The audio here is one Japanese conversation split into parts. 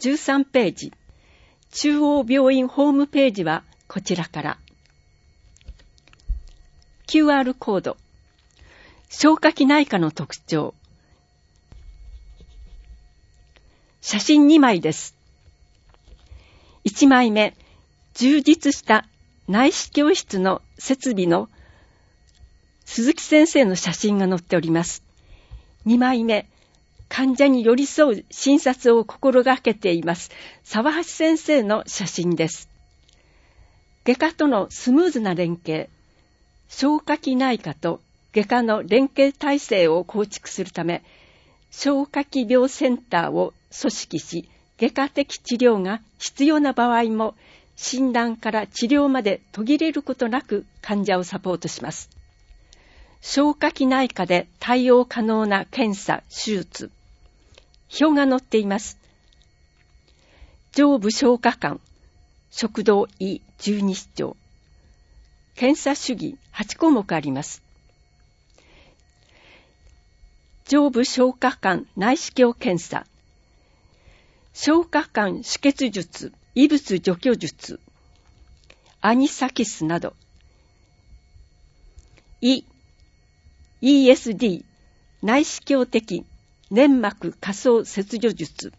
13ページ。中央病院ホームページはこちらから。QR コード。消化器内科の特徴。写真2枚です。1枚目、充実した内視鏡室の設備の鈴木先生の写真が載っております。2枚目、患者に寄り添う診察を心がけています沢橋先生の写真です。外科とのスムーズな連携、消化器内科と外科の連携体制を構築するため、消化器病センターを組織し、外科的治療が必要な場合も、診断から治療まで途切れることなく患者をサポートします。消化器内科で対応可能な検査、手術。表が載っています。上部消化管、食道胃十二指腸。検査主義8項目あります。上部消化管内視鏡検査。消化管止血術、異物除去術、アニサキスなど。ESD、内視鏡的粘膜下層切除術。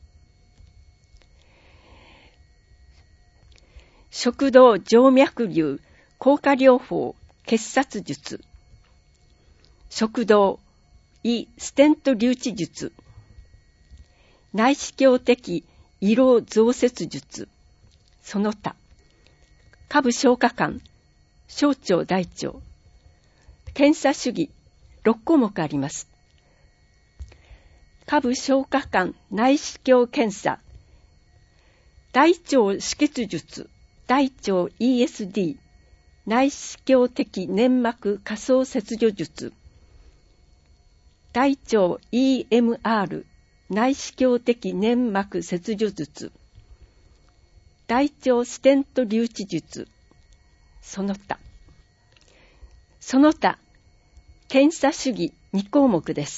食道静脈瘤硬化療法結紮術。食道胃ステント留置術。内視鏡的胃ろう増設術。その他。下部消化管、小腸大腸。検査主義6項目あります。下部消化管内視鏡検査。大腸止血術、大腸 ESD、内視鏡的粘膜下層切除術。大腸 EMR、内視鏡的粘膜切除術。大腸ステント留置術。その他。その他、検査主義2項目です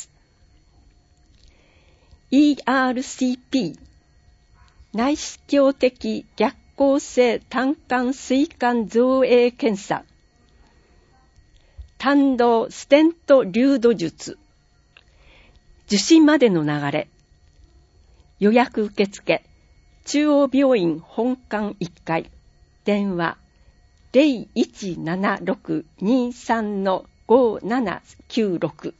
。ERCP、内視鏡的逆行性胆管膵管造影検査。胆道ステント流動術。受診までの流れ。予約受付。中央病院本館1階。電話。0176-23-5796。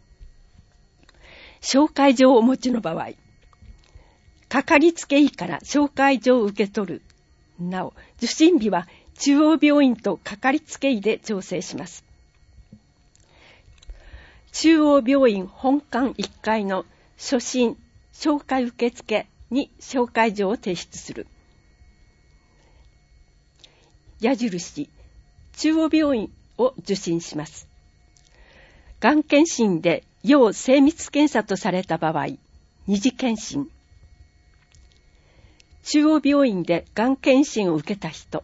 紹介状をお持ちの場合、かかりつけ医から紹介状を受け取る。なお、受診日は中央病院とかかりつけ医で調整します。中央病院本館1階の初診紹介受付に紹介状を提出する。矢印、中央病院を受診します。がん検診で要精密検査とされた場合、二次検診。中央病院でがん検診を受けた人。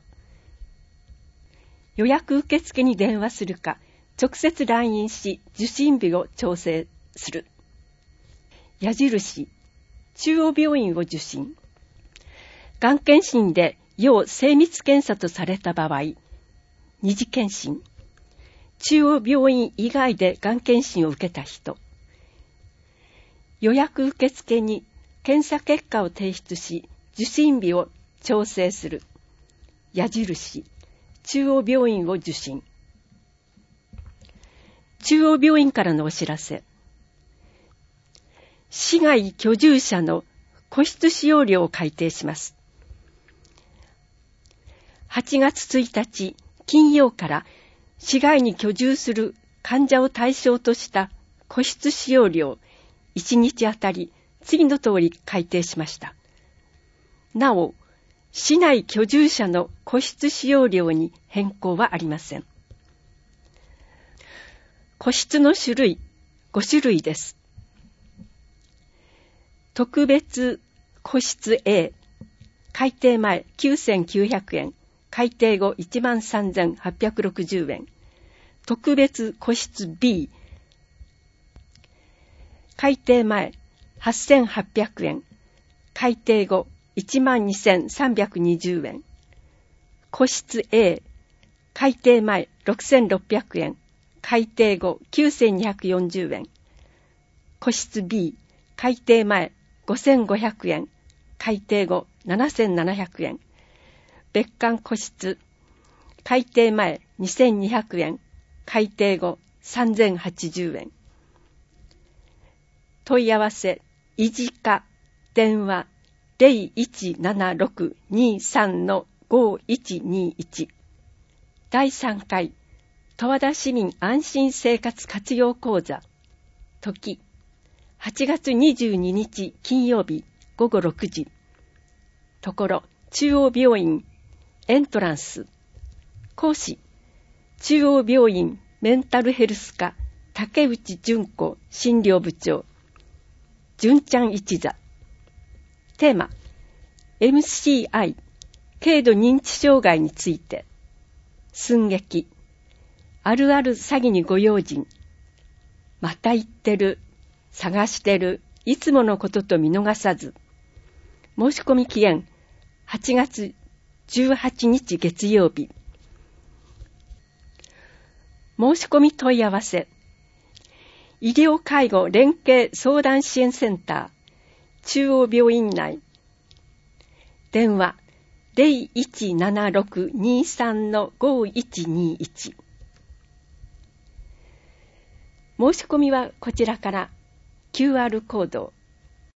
予約受付に電話するか、直接来院し受診日を調整する。矢印、中央病院を受診。がん検診で要精密検査とされた場合、二次検診。中央病院以外でがん検診を受けた人。予約受付に検査結果を提出し、受診日を調整する。矢印、中央病院を受診。中央病院からのお知らせ。市外居住者の個室使用料を改定します。8月1日金曜から市外に居住する患者を対象とした個室使用料1日あたり次の通り改定しました。なお、市内居住者の個室使用料に変更はありません。個室の種類5種類です。特別個室 A、改定前9,900円、改定後 13,860 円。特別個室 B、改定前 8,800 円、 改定後 12,320 円。個室 A、改定前 6,600 円。改定後 9,240 円。個室 B、改定前 5,500 円。改定後 7,700 円。別館個室、改定前 2,200 円。改定後 3,080 円。問い合わせ、維持課、電話 017623-5121。第3回、十和田市民安心生活活用講座。時、8月22日金曜日午後6時。ところ、中央病院エントランス。講師、中央病院メンタルヘルス科竹内純子診療部長。純ちゃん一座。テーマ、MCI、軽度認知障害について。寸劇、あるある詐欺にご用心。また言ってる、探してる、いつものことと見逃さず。申し込み期限、8月18日月曜日。申し込み問い合わせ。医療介護連携相談支援センター、中央病院内。電話、017623-5121。申し込みはこちらから QR コード、